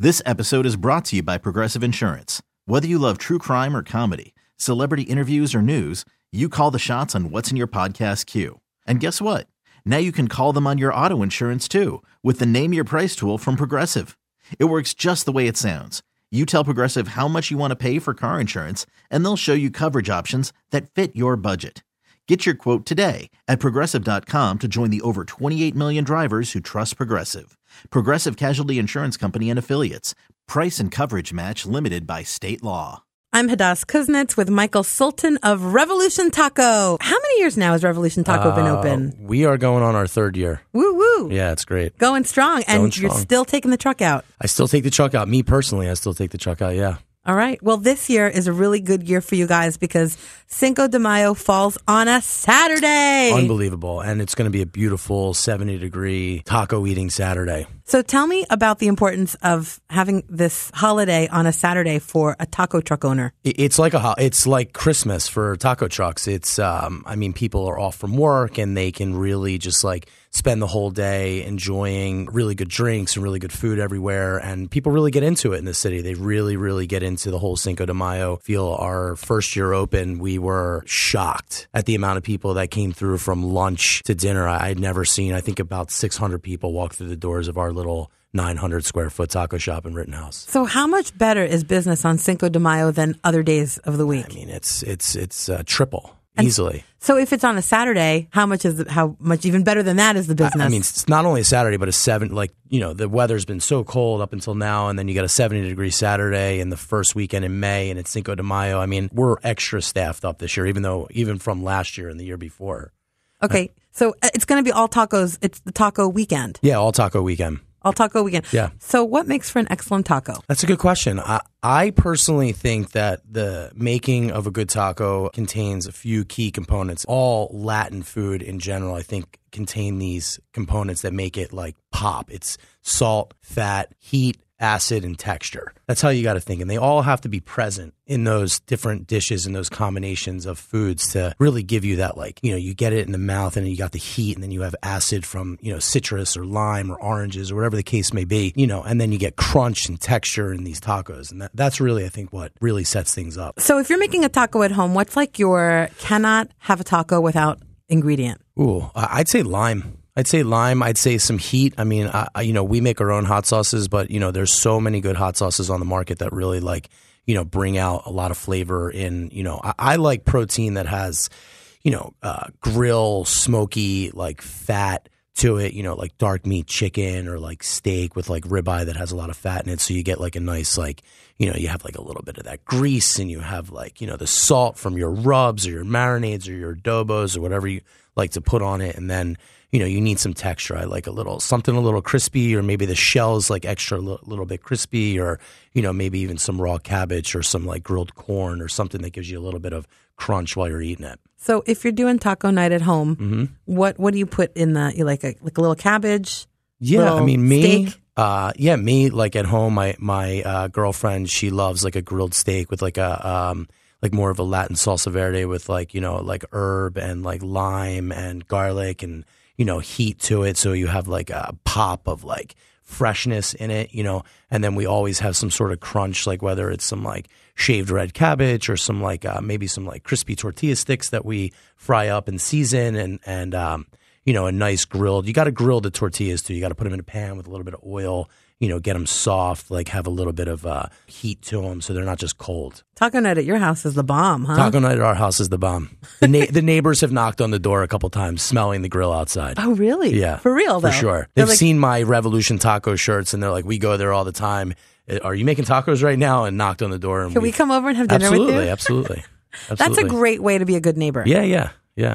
This episode is brought to you by Progressive Insurance. Whether you love true crime or comedy, celebrity interviews or news, you call the shots on what's in your podcast queue. And guess what? Now you can call them on your auto insurance too with the Name Your Price tool from Progressive. It works just the way it sounds. You tell Progressive how much you want to pay for car insurance, and they'll show you coverage options that fit your budget. Get your quote today at Progressive.com to join the over 28 million drivers who trust Progressive. Progressive Casualty Insurance Company and Affiliates. Price and coverage match limited by state law. I'm Hadass Kuznets with Michael Sultan of Revolution Taco. How many years now has Revolution Taco been open? We are going on our third year. Woo woo. Yeah, it's great. Going strong. And you're still taking the truck out. I still take the truck out. Me personally, I still take the truck out, yeah. All right. Well, this year is a really good year for you guys because Cinco de Mayo falls on a Saturday. Unbelievable. And it's going to be a beautiful 70-degree taco eating Saturday. So tell me about the importance of having this holiday on a Saturday for a taco truck owner. It's like Christmas for taco trucks. It's, people are off from work and they can really just spend the whole day enjoying really good drinks and really good food everywhere. And people really get into it in the city. They really, really get into the whole Cinco de Mayo feel. Our first year open, we were shocked at the amount of people that came through from lunch to dinner. I'd never seen, I think about 600 people walk through the doors of our little 900 square foot taco shop in Rittenhouse. So how much better is business on Cinco de Mayo than other days of the week? I mean, it's triple. Easily. So if it's on a Saturday, how much even better than that is the business? I mean, it's not only a Saturday, but the weather's been so cold up until now, and then you got a 70-degree Saturday and the first weekend in May, and it's Cinco de Mayo. I mean, we're extra staffed up this year, even from last year and the year before. Okay, so it's going to be all tacos. It's the taco weekend. Yeah, all taco weekend. All taco weekend. Yeah. So what makes for an excellent taco? That's a good question. I personally think that the making of a good taco contains a few key components. All Latin food in general, I think, contain these components that make it pop. It's salt, fat, heat, acid, and texture. That's how you got to think. And they all have to be present in those different dishes and those combinations of foods to really give you that, you get it in the mouth and you got the heat and then you have acid from, citrus or lime or oranges or whatever the case may be, and then you get crunch and texture in these tacos. And that's really, I think, what really sets things up. So if you're making a taco at home, what's your cannot have a taco without ingredient? Ooh, I'd say lime. I'd say some heat. I mean, we make our own hot sauces, but, there's so many good hot sauces on the market that really bring out a lot of flavor in, I like protein that has, grill, smoky, fat to it, like dark meat chicken or steak with ribeye that has a lot of fat in it. So you get a nice, you have a little bit of that grease and you have the salt from your rubs or your marinades or your adobos or whatever you like to put on it. And then, you need some texture. I like something a little crispy, or maybe the shell is extra little bit crispy, or, maybe even some raw cabbage or some grilled corn or something that gives you a little bit of crunch while you're eating it. So if you're doing taco night at home, what do you put in you like a little cabbage? Yeah, me. Steak? Me at home, my girlfriend, she loves a grilled steak with a more of a Latin salsa verde with herb and lime and garlic and heat to it, so you have a pop of freshness in it, and then we always have some sort of crunch, whether it's some shaved red cabbage or some maybe some crispy tortilla sticks that we fry up and season, and a nice grilled. You got to grill the tortillas too. You got to put them in a pan with a little bit of oil. Get them soft, have a little bit of heat to them so they're not just cold. Taco night at your house is the bomb, huh? Taco night at our house is the bomb. The neighbors have knocked on the door a couple times smelling the grill outside. Oh, really? Yeah. For real, though? For sure. They've seen my Revolution Taco shirts and they're we go there all the time. Are you making tacos right now? And knocked on the door. And Can we come over and have dinner with you? Absolutely. That's a great way to be a good neighbor. Yeah.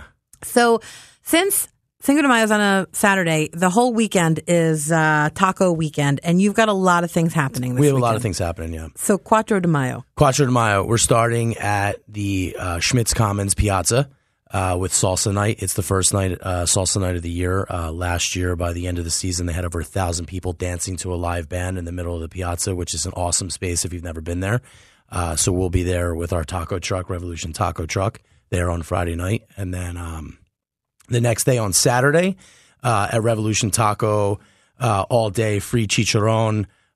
So since Cinco de Mayo is on a Saturday, the whole weekend is taco weekend, and you've got a lot of things happening this weekend. We have weekend. a lot of things happening, yeah. So Quattro de Mayo. We're starting at the Schmitz Commons Piazza with Salsa Night. It's the first night, Salsa Night of the year. Last year, by the end of the season, they had over 1,000 people dancing to a live band in the middle of the piazza, which is an awesome space if you've never been there. So we'll be there with our taco truck, Revolution Taco Truck, there on Friday night. And then the next day on Saturday at Revolution Taco, all day free chicharron,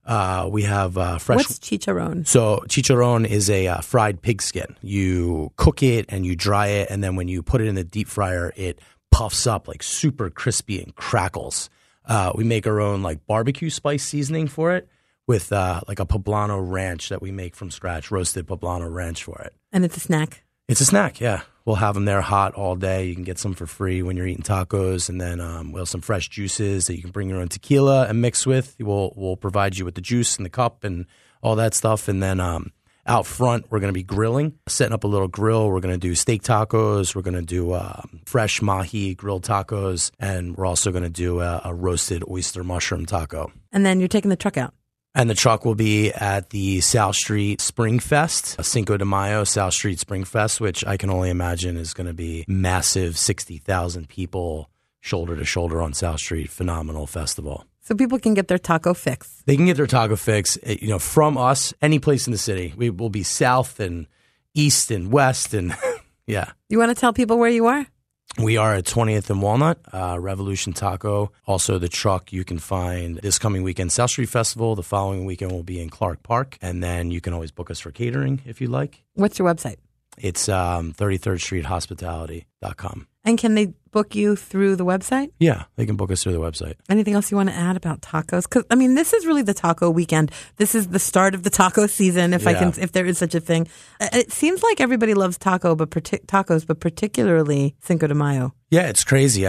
We have fresh. What's chicharron? So chicharron is a fried pig skin. You cook it and you dry it, and then when you put it in the deep fryer, it puffs up like super crispy and crackles. We make our own like barbecue spice seasoning for it with like a poblano ranch that we make from scratch, roasted poblano ranch for it. And it's a snack. It's a snack, yeah. We'll have them there hot all day. You can get some for free when you're eating tacos. And then we'll have some fresh juices that you can bring your own tequila and mix with. We'll provide you with the juice and the cup and all that stuff. And then out front, we're going to be grilling, setting up a little grill. We're going to do steak tacos. We're going to do fresh mahi grilled tacos. And we're also going to do a roasted oyster mushroom taco. And then you're taking the truck out. And the truck will be at the South Street Spring Fest, Cinco de Mayo South Street Spring Fest, which I can only imagine is going to be massive, 60,000 people shoulder to shoulder on South Street. Phenomenal festival. So people can get their taco fix. They can get their taco fix, from us, any place in the city. We will be south and east and west and yeah. You want to tell people where you are? We are at 20th and Walnut, Revolution Taco. Also, the truck you can find this coming weekend, South Street Festival. The following weekend will be in Clark Park. And then you can always book us for catering if you'd like. What's your website? It's 33rd Street Hospitality.com. And can they book you through the website? Yeah, they can book us through the website. Anything else you want to add about tacos? Because this is really the taco weekend. This is the start of the taco season, if there is such a thing. It seems like everybody loves tacos, but particularly Cinco de Mayo. Yeah, it's crazy.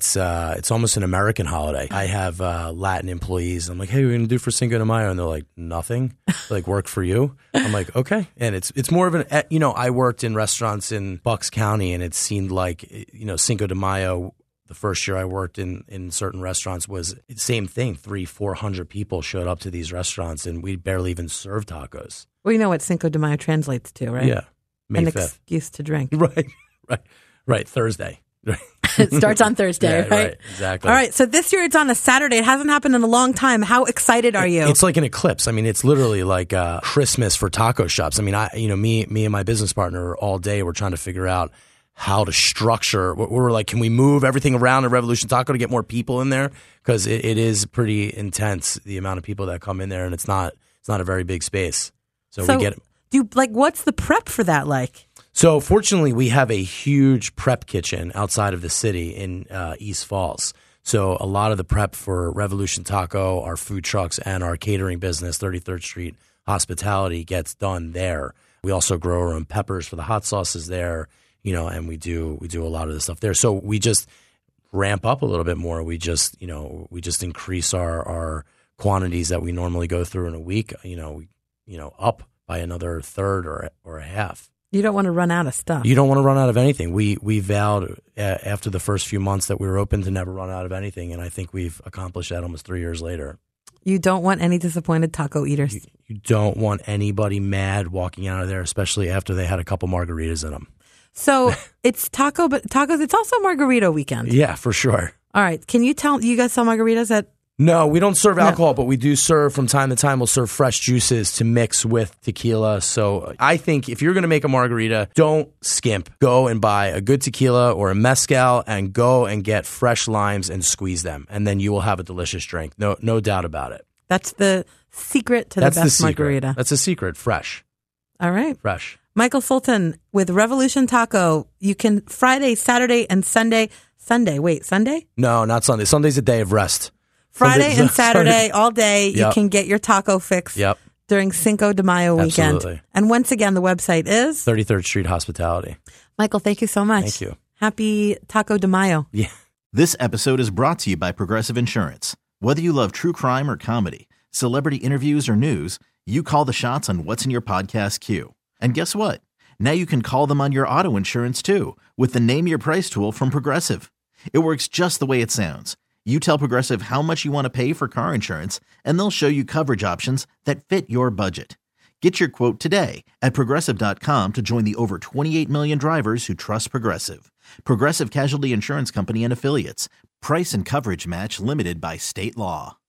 It's almost an American holiday. I have Latin employees. I'm like, hey, what are you going to do for Cinco de Mayo? And they're like, nothing. Like, work for you? I'm like, okay. And it's more of an, I worked in restaurants in Bucks County, and it seemed like, Cinco de Mayo, the first year I worked in certain restaurants was the same thing. 300-400 people showed up to these restaurants, and we barely even served tacos. Well, you know what Cinco de Mayo translates to, right? Yeah. May 5th. Excuse to drink. Right. Thursday. It starts on Thursday, yeah, right? Exactly. All right. So this year it's on a Saturday. It hasn't happened in a long time. How excited are you? It's like an eclipse. It's literally like Christmas for taco shops. Me and my business partner all day we're trying to figure out how to structure. We're like, can we move everything around in Revolution Taco to get more people in there? Because it is pretty intense, the amount of people that come in there, and it's not a very big space. So we get. What's the prep for that like? So fortunately, we have a huge prep kitchen outside of the city in East Falls. So a lot of the prep for Revolution Taco, our food trucks, and our catering business, 33rd Street Hospitality, gets done there. We also grow our own peppers for the hot sauces there, and we do a lot of the stuff there. So we just ramp up a little bit more. We just increase our quantities that we normally go through in a week, up by another third or a half. You don't want to run out of stuff. You don't want to run out of anything. We vowed after the first few months that we were open to never run out of anything, and I think we've accomplished that almost 3 years later. You don't want any disappointed taco eaters. You don't want anybody mad walking out of there, especially after they had a couple margaritas in them. So it's tacos. It's also margarita weekend. Yeah, for sure. All right. Can you tell? You guys sell margaritas at? No, we don't serve alcohol, but we do serve from time to time. We'll serve fresh juices to mix with tequila. So I think if you're going to make a margarita, don't skimp. Go and buy a good tequila or a mezcal and go and get fresh limes and squeeze them. And then you will have a delicious drink. No doubt about it. That's the secret to the best margarita. That's a secret. Fresh. All right. Fresh. Michael Sultan with Revolution Taco. You can Friday, Saturday, and Sunday. Wait, Sunday? No, not Sunday. Sunday's a day of rest. Friday and Saturday, all day, you can get your taco fix during Cinco de Mayo weekend. Absolutely. And once again, the website is? 33rd Street Hospitality. Michael, thank you so much. Thank you. Happy Taco de Mayo. Yeah. This episode is brought to you by Progressive Insurance. Whether you love true crime or comedy, celebrity interviews or news, you call the shots on what's in your podcast queue. And guess what? Now you can call them on your auto insurance too with the Name Your Price tool from Progressive. It works just the way it sounds. You tell Progressive how much you want to pay for car insurance, and they'll show you coverage options that fit your budget. Get your quote today at Progressive.com to join the over 28 million drivers who trust Progressive. Progressive Casualty Insurance Company and Affiliates. Price and coverage match limited by state law.